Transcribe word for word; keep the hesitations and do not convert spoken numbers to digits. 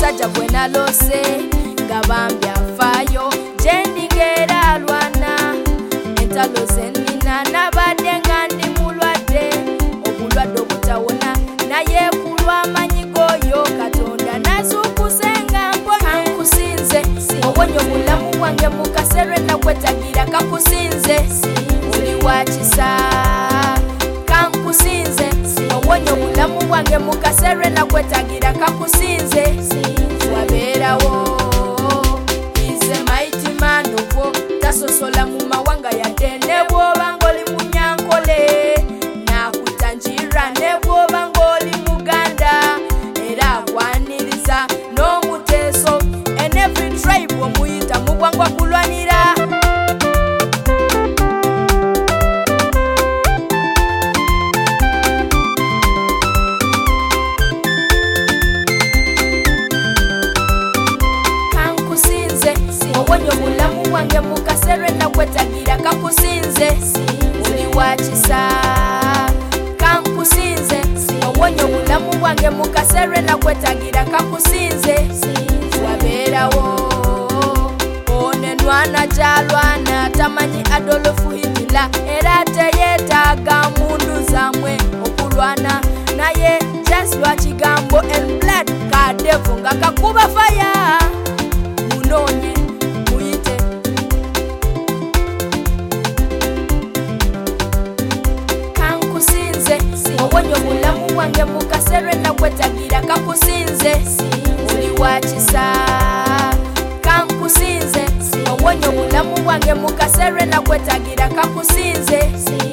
omusajja gwe nalose nga bambi afaayo gyendi ng'era alwana entalo zennina nabadde nga ndi mulwadde obulwadde obutawona naye kulw'amanyi g'oyo Katonda nazuukuse nga mponye kankusinze obonye obulamu bwange mu kaseera nakwetagira kakusinze oli wa kisa kankusinze obonye obulamu bwange mu kaseera nakwetagira kakusinze wabeerawo ize mighty man ogwo tasosola mu mawanga yadde ne bw'oba ng'oli munyankole nakutangira ne bw'oba ng'oli muganda era akwaniriza n'omuteeso and every tribe omuyita mu bwangwa kulwanira obonye obulamu bwange mu kaseera nakwetagira kakusinze oli wa kisa kankusinze obonye obulamu bwange mu kaseera nakwetagira kakusinze wabeerawo onenwana gyalwana tamanyi Adolf Hitler era teyeetaaga mundu zamwe okulwana naye just lwa kigambo and blood kadevu nga kakuba faya munonye obonye obulamu bwange mu kaseera nakwetagira kakusinze oli wa kisa kankusinze obonye obulamu bwange mu kaseera nakwetagira kakusinze